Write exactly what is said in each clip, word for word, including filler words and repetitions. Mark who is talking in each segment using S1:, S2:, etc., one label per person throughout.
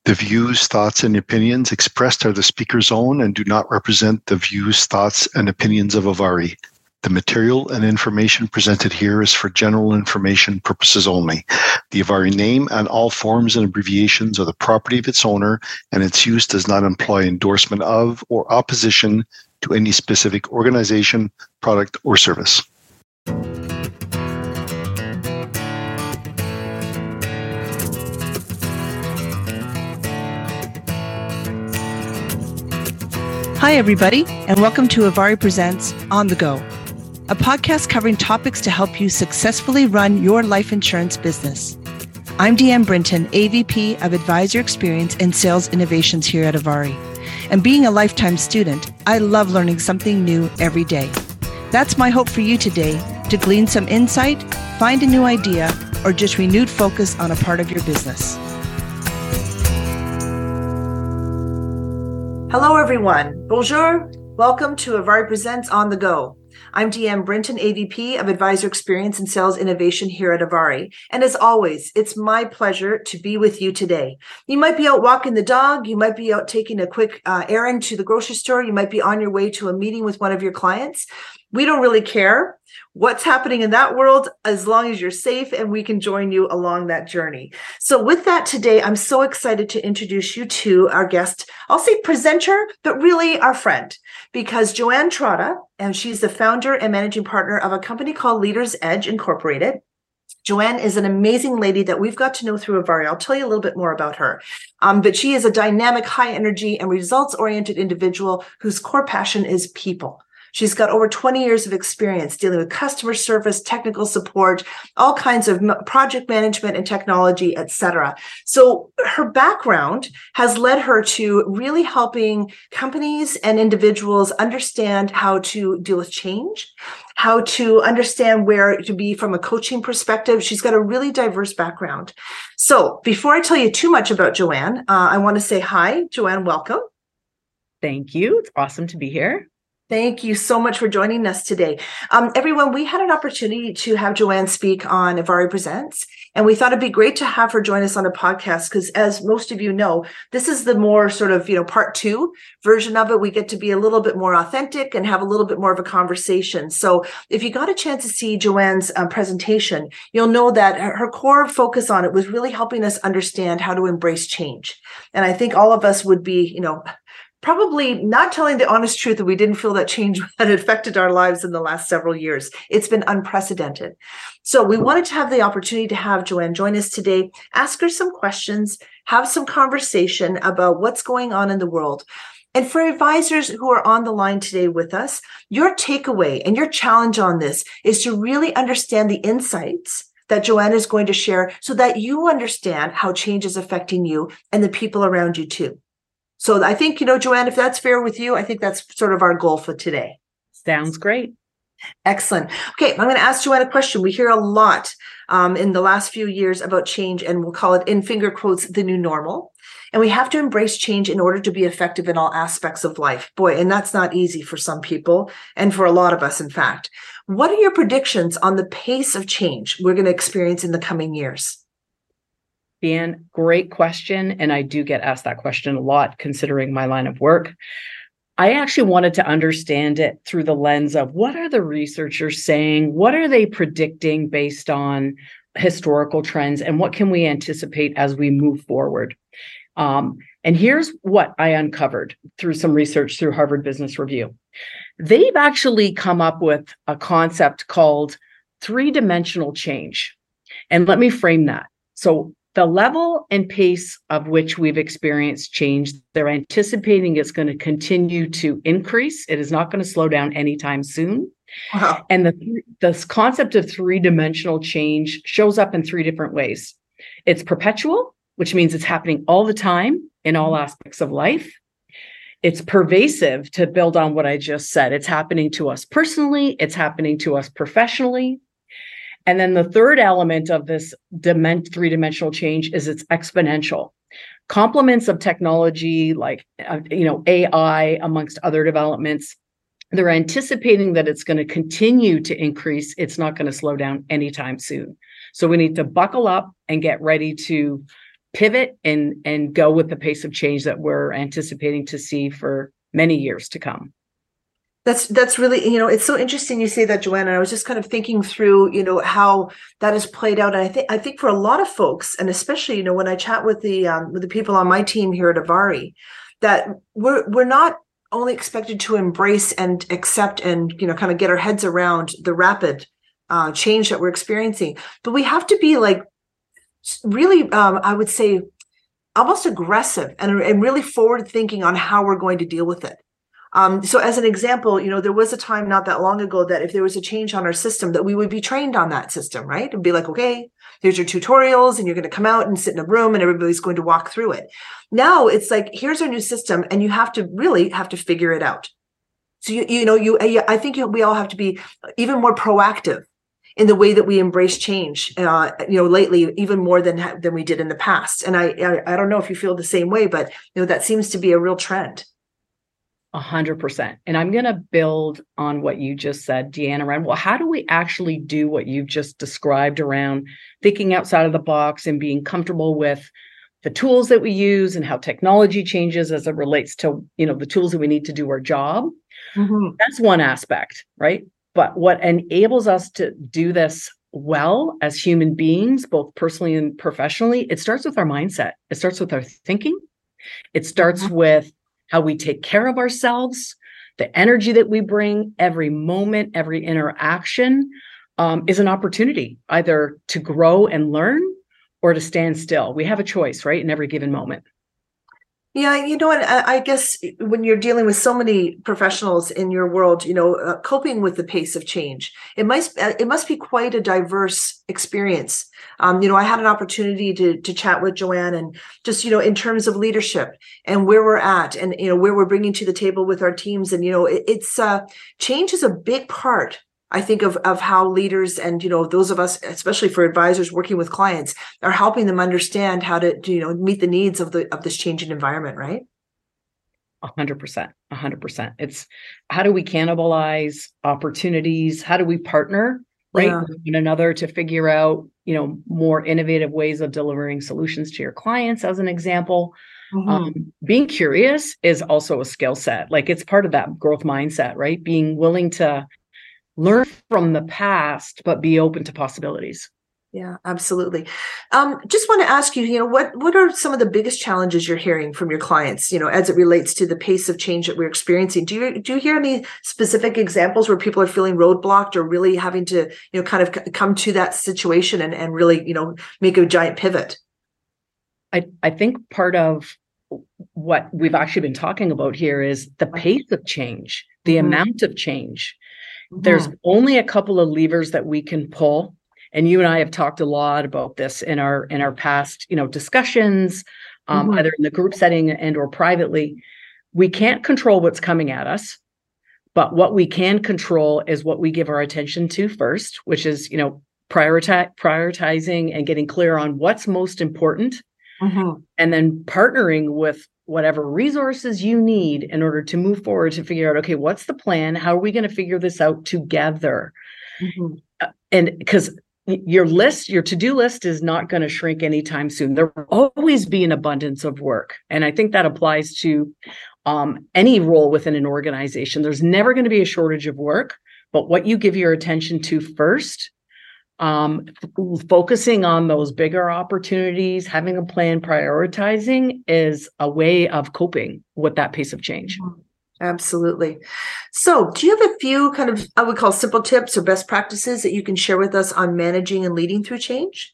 S1: The views, thoughts, and opinions expressed are the speaker's own and do not represent the views, thoughts, and opinions of Avari. The material and information presented here is for general information purposes only. The Avari name and all forms and abbreviations are the property of its owner, and its use does not imply endorsement of or opposition to any specific organization, product, or service.
S2: Hi, everybody, and welcome to Avari Presents On The Go, a podcast covering topics to help you successfully run your life insurance business. I'm Deanne Brinton, A V P of Advisor Experience and Sales Innovations here at Avari. And being a lifetime student, I love learning something new every day. That's my hope for you today, to glean some insight, find a new idea, or just renewed focus on a part of your business. Hello, everyone. Bonjour. Welcome to Avari Presents On The Go. I'm Deanne Brinton, A V P of Advisor Experience and Sales Innovation here at Avari. And as always, it's my pleasure to be with you today. You might be out walking the dog. You might be out taking a quick uh, errand to the grocery store. You might be on your way to a meeting with one of your clients. We don't really care what's happening in that world as long as you're safe and we can join you along that journey. So with that today, I'm so excited to introduce you to our guest. I'll say presenter, but really our friend, because Joanne Trotta, and she's the founder and managing partner of a company called Leaders Edge Incorporated. Joanne is an amazing lady that we've got to know through Avari. I'll tell you a little bit more about her. Um, but she is a dynamic, high energy and results-oriented individual whose core passion is people. She's got over twenty years of experience dealing with customer service, technical support, all kinds of project management and technology, et cetera. So her background has led her to really helping companies and individuals understand how to deal with change, how to understand where to be from a coaching perspective. She's got a really diverse background. So before I tell you too much about Joanne, uh, I want to say hi. Joanne, welcome.
S3: Thank you. It's awesome to be here.
S2: Thank you so much for joining us today. Um, everyone, we had an opportunity to have Joanne speak on Avari Presents, and we thought it'd be great to have her join us on a podcast because, as most of you know, this is the more sort of, you know, part two version of it. We get to be a little bit more authentic and have a little bit more of a conversation. So if you got a chance to see Joanne's uh, presentation, you'll know that her, her core focus on it was really helping us understand how to embrace change. And I think all of us would be, you know, probably not telling the honest truth that we didn't feel that change had affected our lives in the last several years. It's been unprecedented. So we wanted to have the opportunity to have Joanne join us today, ask her some questions, have some conversation about what's going on in the world. And for advisors who are on the line today with us, your takeaway and your challenge on this is to really understand the insights that Joanne is going to share so that you understand how change is affecting you and the people around you too. So I think, you know, Joanne, if that's fair with you, I think that's sort of our goal for today.
S3: Sounds great.
S2: Excellent. Okay, I'm going to ask Joanne a question. We hear a lot um, in the last few years about change, and we'll call it, in finger quotes, the new normal. And we have to embrace change in order to be effective in all aspects of life. Boy, and that's not easy for some people, and for a lot of us, in fact. What are your predictions on the pace of change we're going to experience in the coming years?
S3: Dan, great question. And I do get asked that question a lot, considering my line of work. I actually wanted to understand it through the lens of what are the researchers saying? What are they predicting based on historical trends? And what can we anticipate as we move forward? Um, and here's what I uncovered through some research through Harvard Business Review. They've actually come up with a concept called three-dimensional change. And let me frame that. So the level and pace of which we've experienced change, they're anticipating it's going to continue to increase. It is not going to slow down anytime soon. Wow. And the this concept of three-dimensional change shows up in three different ways. It's perpetual, which means it's happening all the time in all aspects of life. It's pervasive, to build on what I just said. It's happening to us personally. It's happening to us professionally. And then the third element of this dim- three-dimensional change is it's exponential. Complements of technology like uh, you know, A I, amongst other developments, they're anticipating that it's going to continue to increase. It's not going to slow down anytime soon. So we need to buckle up and get ready to pivot and and go with the pace of change that we're anticipating to see for many years to come.
S2: That's that's really, you know, it's so interesting you say that, Joanna. I was just kind of thinking through, you know, how that has played out. And I think I think for a lot of folks, and especially, you know, when I chat with the um, with the people on my team here at Avari, that we're we're not only expected to embrace and accept and, you know, kind of get our heads around the rapid uh, change that we're experiencing, but we have to be like really, um, I would say, almost aggressive and, and really forward thinking on how we're going to deal with it. Um, so as an example, you know, there was a time not that long ago that if there was a change on our system, that we would be trained on that system, right? And be like, okay, here's your tutorials and you're going to come out and sit in a room and everybody's going to walk through it. Now it's like, here's our new system and you have to really have to figure it out. So, you, you know, you, I think we all have to be even more proactive in the way that we embrace change, uh, you know, lately, even more than, than we did in the past. And I, I, I don't know if you feel the same way, but, you know, that seems to be a real trend.
S3: A hundred percent. And I'm going to build on what you just said, Deanna, around, well, how do we actually do what you've just described around thinking outside of the box and being comfortable with the tools that we use and how technology changes as it relates to, you know, the tools that we need to do our job? Mm-hmm. That's one aspect, right? But what enables us to do this well as human beings, both personally and professionally, it starts with our mindset. It starts with our thinking. It starts mm-hmm. with how we take care of ourselves, the energy that we bring, every moment, every interaction um, is an opportunity either to grow and learn or to stand still. We have a choice, right, in every given moment.
S2: Yeah, you know what, I guess when you're dealing with so many professionals in your world, you know, uh, coping with the pace of change, it must it must be quite a diverse experience. Um, you know, I had an opportunity to to chat with Joanne and just, you know, in terms of leadership and where we're at and, you know, where we're bringing to the table with our teams. And, you know, it, it's uh, change is a big part, I think, of, of how leaders and, you know, those of us, especially for advisors working with clients, are helping them understand how to, you know, meet the needs of the of this changing environment, right?
S3: A hundred percent, a hundred percent. It's how do we cannibalize opportunities? How do we partner, right, yeah. with one another to figure out, you know, more innovative ways of delivering solutions to your clients, as an example. Mm-hmm. Um, being curious is also a skill set. Like, it's part of that growth mindset, right? Being willing to learn from the past, but be open to possibilities.
S2: Yeah, absolutely. Um, just want to ask you, you know, what what are some of the biggest challenges you're hearing from your clients, you know, as it relates to the pace of change that we're experiencing? Do you do you hear any specific examples where people are feeling roadblocked or really having to, you know, kind of c- come to that situation and, and really, you know, make a giant pivot?
S3: I, I think part of what we've actually been talking about here is the pace of change, the mm-hmm. amount of change. Mm-hmm. There's only a couple of levers that we can pull. And you and I have talked a lot about this in our in our past, you know, discussions, um, mm-hmm. either in the group setting and or privately. We can't control what's coming at us, but what we can control is what we give our attention to first, which is, you know, prioritize, prioritizing and getting clear on what's most important, mm-hmm. and then partnering with whatever resources you need in order to move forward to figure out, okay, what's the plan? How are we going to figure this out together? Mm-hmm. Uh, and because your list, your to-do list is not going to shrink anytime soon. There will always be an abundance of work. And I think that applies to um, any role within an organization. There's never going to be a shortage of work, but what you give your attention to first, um, focusing on those bigger opportunities, having a plan, prioritizing is a way of coping with that pace of change.
S2: Absolutely. So do you have a few kind of, I would call simple tips or best practices that you can share with us on managing and leading through change?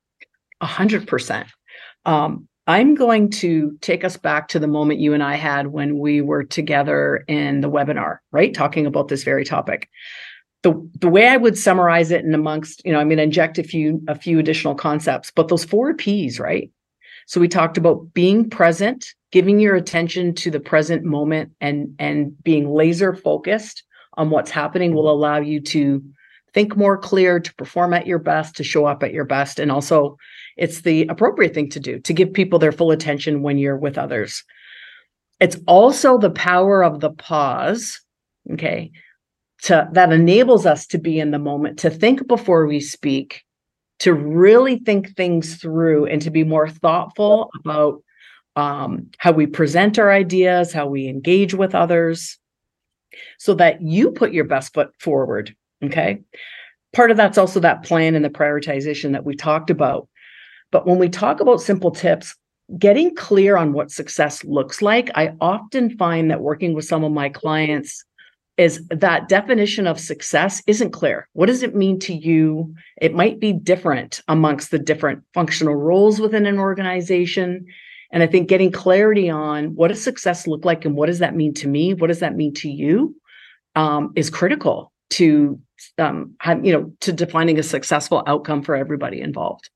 S3: A hundred percent. Um, I'm going to take us back to the moment you and I had when we were together in the webinar, right? Talking about this very topic. The, the way I would summarize it, and amongst, you know, I'm going to inject a few, a few additional concepts, but those four P's, right? So we talked about being present, giving your attention to the present moment, and, and being laser focused on what's happening will allow you to think more clear, to perform at your best, to show up at your best. And also it's the appropriate thing to do, to give people their full attention when you're with others. It's also the power of the pause, okay, to, that enables us to be in the moment, to think before we speak, to really think things through and to be more thoughtful about um, how we present our ideas, how we engage with others, so that you put your best foot forward. Okay. Part of that's also that plan and the prioritization that we talked about. But when we talk about simple tips, getting clear on what success looks like, I often find that working with some of my clients is that definition of success isn't clear. What does it mean to you? It might be different amongst the different functional roles within an organization. And I think getting clarity on what does success look like and what does that mean to me? What does that mean to you? Um, is critical to, um, have, you know, to defining a successful outcome for everybody involved.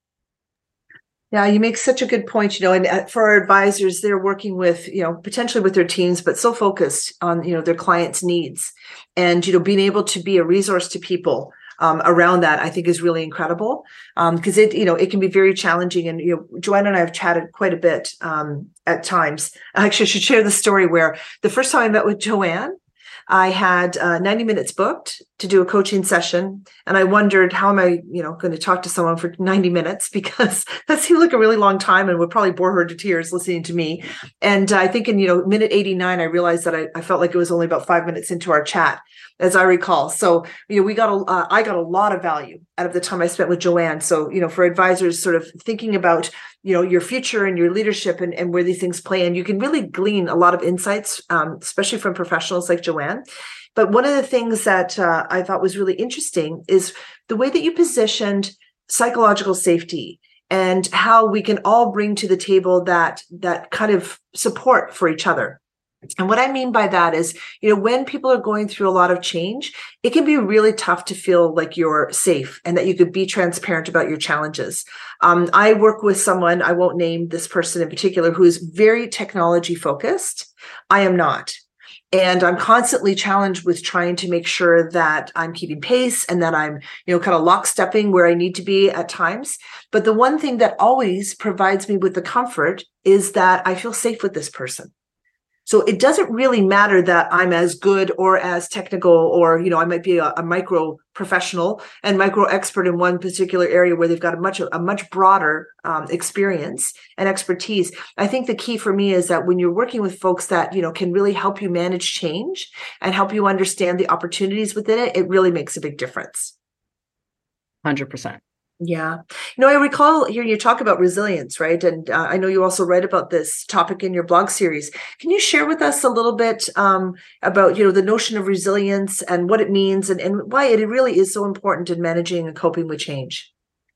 S2: Yeah, you make such a good point, you know, and for our advisors, they're working with, you know, potentially with their teams, but so focused on, you know, their clients' needs, and, you know, being able to be a resource to people um, around that, I think is really incredible, because um, it, you know, it can be very challenging. And, you know, Joanne and I have chatted quite a bit um, at times. Actually, I should share the story where the first time I met with Joanne, I had uh, ninety minutes booked to do a coaching session. And I wondered, how am I, you know, going to talk to someone for ninety minutes? Because that seemed like a really long time and would probably bore her to tears listening to me. And I think in, you know, minute eighty-nine, I realized that I, I felt like it was only about five minutes into our chat, as I recall. So, you know, we got a, uh, I got a lot of value out of the time I spent with Joanne. So, you know, for advisors sort of thinking about, you know, your future and your leadership and, and where these things play in, you can really glean a lot of insights, um, especially from professionals like Joanne. But one of the things that uh, I thought was really interesting is the way that you positioned psychological safety and how we can all bring to the table that that kind of support for each other. And what I mean by that is, you know, when people are going through a lot of change, it can be really tough to feel like you're safe and that you could be transparent about your challenges. Um, I work with someone, I won't name this person in particular, who is very technology focused. I am not. And I'm constantly challenged with trying to make sure that I'm keeping pace and that I'm, you know, kind of lockstepping where I need to be at times. But the one thing that always provides me with the comfort is that I feel safe with this person. So it doesn't really matter that I'm as good or as technical, or, you know, I might be a, a micro professional and micro expert in one particular area where they've got a much, a much broader um, experience and expertise. I think the key for me is that when you're working with folks that, you know, can really help you manage change and help you understand the opportunities within it, it really makes a big difference.
S3: one hundred percent.
S2: Yeah. You know, I recall hearing you talk about resilience, right? And uh, I know you also write about this topic in your blog series. Can you share with us a little bit um, about, you know, the notion of resilience and what it means and, and why it really is so important in managing and coping with change?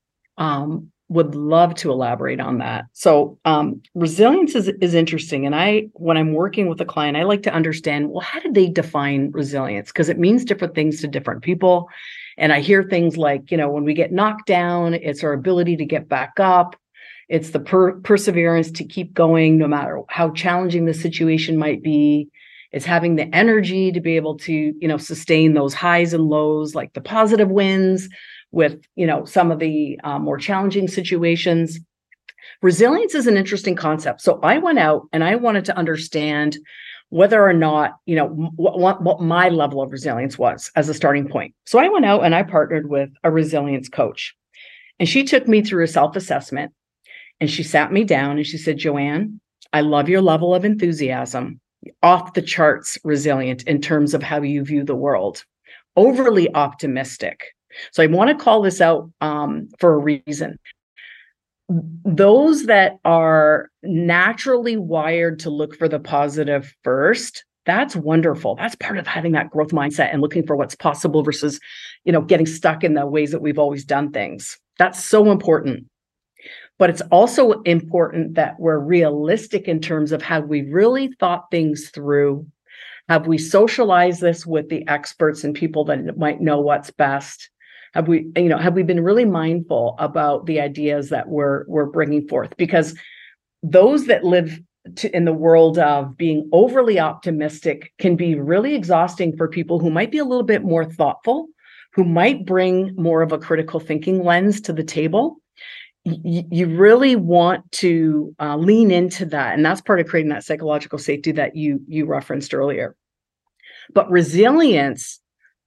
S3: Um, would love to elaborate on that. So um, resilience is, is interesting. And I, when I'm working with a client, I like to understand, well, how did they define resilience? Because it means different things to different people. And I hear things like, you know, when we get knocked down, it's our ability to get back up. It's the per- perseverance to keep going, no matter how challenging the situation might be. It's having the energy to be able to, you know, sustain those highs and lows, like the positive wins with, you know, some of the uh, more challenging situations. Resilience is an interesting concept. So I went out and I wanted to understand whether or not, you know, what, what my level of resilience was as a starting point. So I went out and I partnered with a resilience coach, and she took me through a self-assessment, and she sat me down and she said, Joanne, I love your level of enthusiasm, off the charts resilient in terms of how you view the world, overly optimistic. So I want to call this out um, for a reason. Those that are naturally wired to look for the positive first, that's wonderful. That's part of having that growth mindset and looking for what's possible versus, you know, getting stuck in the ways that we've always done things. That's so important. But it's also important that we're realistic in terms of have we really thought things through? Have we socialized this with the experts and people that might know what's best? Have we, you know, have we been really mindful about the ideas that we're we're bringing forth? Because those that live to, in the world of being overly optimistic can be really exhausting for people who might be a little bit more thoughtful, who might bring more of a critical thinking lens to the table. Y- you really want to uh, lean into that, and that's part of creating that psychological safety that you you referenced earlier. But resilience,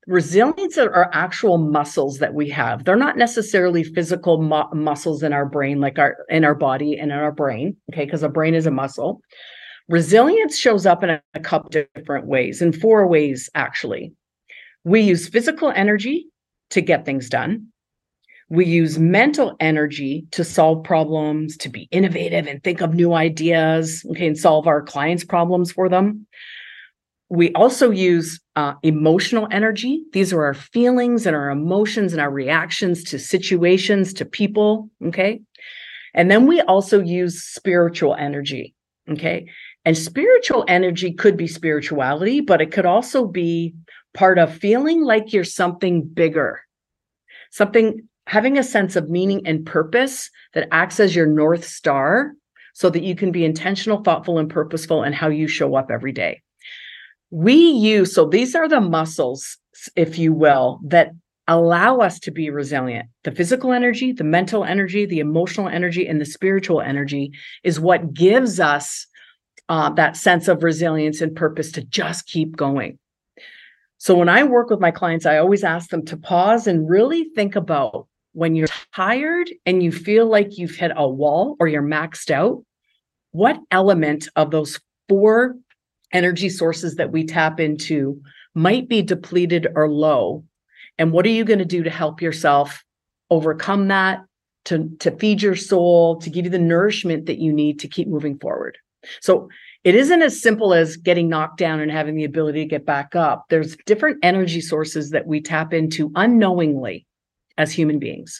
S3: resilience are actual muscles that we have. They're not necessarily physical mu- muscles in our brain, like our in our body and in our brain, okay, because a brain is a muscle. Resilience shows up in a, a couple different ways, in four ways, actually. We use physical energy to get things done. We use mental energy to solve problems, to be innovative and think of new ideas, okay, and solve our clients' problems for them. We also use uh, emotional energy. These are our feelings and our emotions and our reactions to situations, to people, okay? And then we also use spiritual energy, okay? And spiritual energy could be spirituality, but it could also be part of feeling like you're something bigger, something, having a sense of meaning and purpose that acts as your North Star so that you can be intentional, thoughtful, and purposeful in how you show up every day. We use, so these are the muscles, if you will, that allow us to be resilient. The physical energy, the mental energy, the emotional energy, and the spiritual energy is what gives us uh, that sense of resilience and purpose to just keep going. So when I work with my clients, I always ask them to pause and really think about when you're tired and you feel like you've hit a wall or you're maxed out, what element of those four energy sources that we tap into might be depleted or low? And what are you going to do to help yourself overcome that, to, to feed your soul, to give you the nourishment that you need to keep moving forward? So it isn't as simple as getting knocked down and having the ability to get back up. There's different energy sources that we tap into unknowingly as human beings.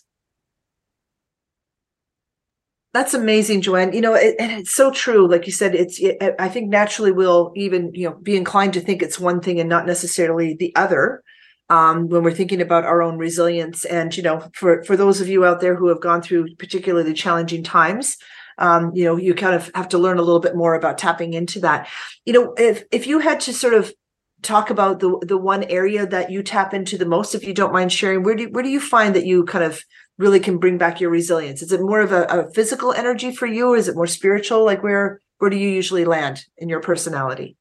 S2: That's amazing, Joanne. You know, it, and it's so true. Like you said, it's, it, I think naturally we'll even, you know, be inclined to think it's one thing and not necessarily the other. Um, when we're thinking about our own resilience. And, you know, for, for those of you out there who have gone through particularly challenging times, um, you know, you kind of have to learn a little bit more about tapping into that. You know, if, if you had to sort of talk about the, the one area that you tap into the most, if you don't mind sharing, where do, where do you find that you kind of really can bring back your resilience? Is it more of a, a physical energy for you? Or is it more spiritual? Like where, where do you usually land in your personality?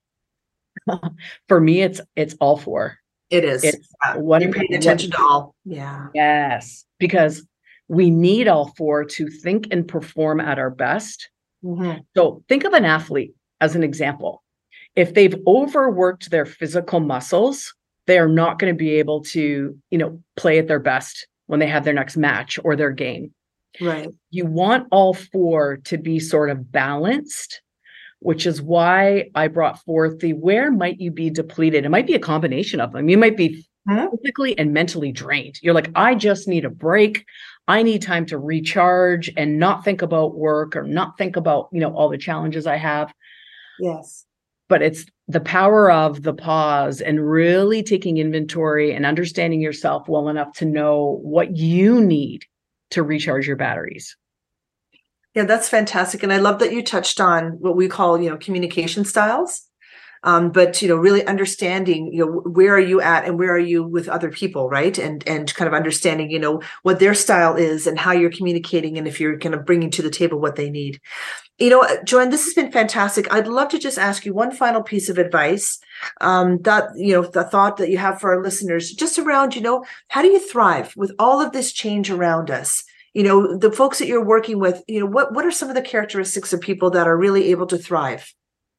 S3: For me, it's, it's all four.
S2: It is.
S3: It's
S2: uh,
S3: what,
S2: you're paying attention
S3: what,
S2: to all. Yeah.
S3: Yes, because we need all four to think and perform at our best. Mm-hmm. So think of an athlete as an example. If they've overworked their physical muscles, they are not going to be able to, you know, play at their best when they have their next match or their game.
S2: Right.
S3: You want all four to be sort of balanced, which is why I brought forth the where might you be depleted? It might be a combination of them. You might be physically and mentally drained. You're like, I just need a break. I need time to recharge and not think about work or not think about, you know, all the challenges I have.
S2: Yes.
S3: But it's the power of the pause and really taking inventory and understanding yourself well enough to know what you need to recharge your batteries.
S2: Yeah, that's fantastic. And I love that you touched on what we call, you know, communication styles. Um, but, you know, really understanding, you know, where are you at and where are you with other people, right? And and kind of understanding, you know, what their style is and how you're communicating and if you're kind of bringing to the table what they need. You know, Joanne, this has been fantastic. I'd love to just ask you one final piece of advice um, that, you know, the thought that you have for our listeners just around, you know, how do you thrive with all of this change around us? You know, the folks that you're working with, you know, what, what are some of the characteristics of people that are really able to thrive?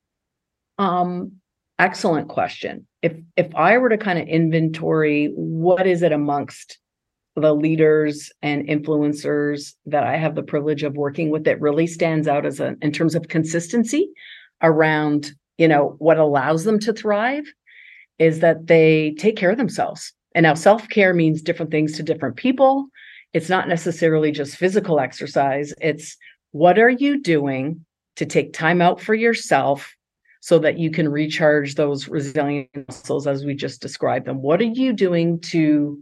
S3: Um, excellent question. If if I were to kind of inventory, what is it amongst the leaders and influencers that I have the privilege of working with that really stands out as a, in terms of consistency around, you know, what allows them to thrive is that they take care of themselves. And now self-care means different things to different people. It's not necessarily just physical exercise. It's what are you doing to take time out for yourself so that you can recharge those resilient muscles as we just described them? What are you doing to,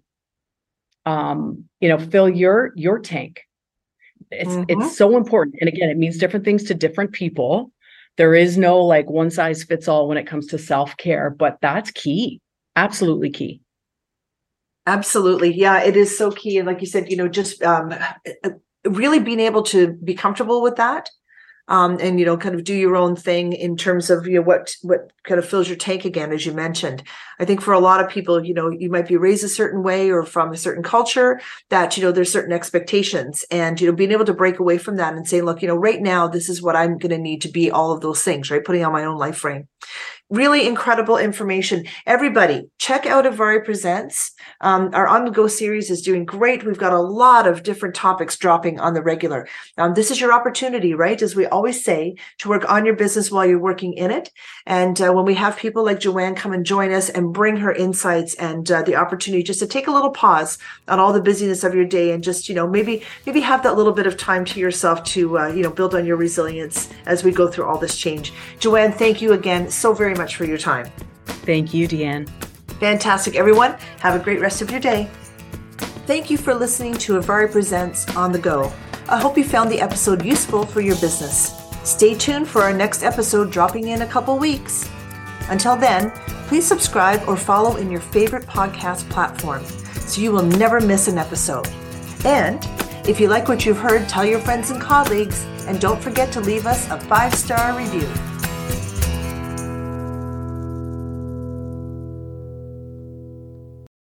S3: um, you know, fill your your tank? It's mm-hmm. it's so important. And again, it means different things to different people. There is no like one size fits all when it comes to self-care, but that's key. Absolutely key.
S2: Absolutely. Yeah, it is so key. And like you said, you know, just um, really being able to be comfortable with that. um, and, you know, kind of do your own thing in terms of, you know, what, what kind of fills your tank again, as you mentioned. I think for a lot of people, you know, you might be raised a certain way or from a certain culture that, you know, there's certain expectations, and, you know, being able to break away from that and say, look, you know, right now, this is what I'm going to need to be all of those things, right? Putting on my own life frame. Really incredible information. Everybody, check out Avari Presents. Um, our On the Go series is doing great. We've got a lot of different topics dropping on the regular. Um, this is your opportunity, right? As we always say, to work on your business while you're working in it. And uh, when we have people like Joanne come and join us and bring her insights and uh, the opportunity just to take a little pause on all the busyness of your day and just, you know, maybe maybe have that little bit of time to yourself to, uh, you know, build on your resilience as we go through all this change. Joanne, thank you again so very much for your time.
S3: Thank you, Deanne.
S2: Fantastic, everyone. Have a great rest of your day. Thank you for listening to Avari Presents On the Go. I hope you found the episode useful for your business. Stay tuned for our next episode dropping in a couple weeks. Until then, please subscribe or follow in your favorite podcast platform so you will never miss an episode. And if you like what you've heard, tell your friends and colleagues, and don't forget to leave us a five-star review.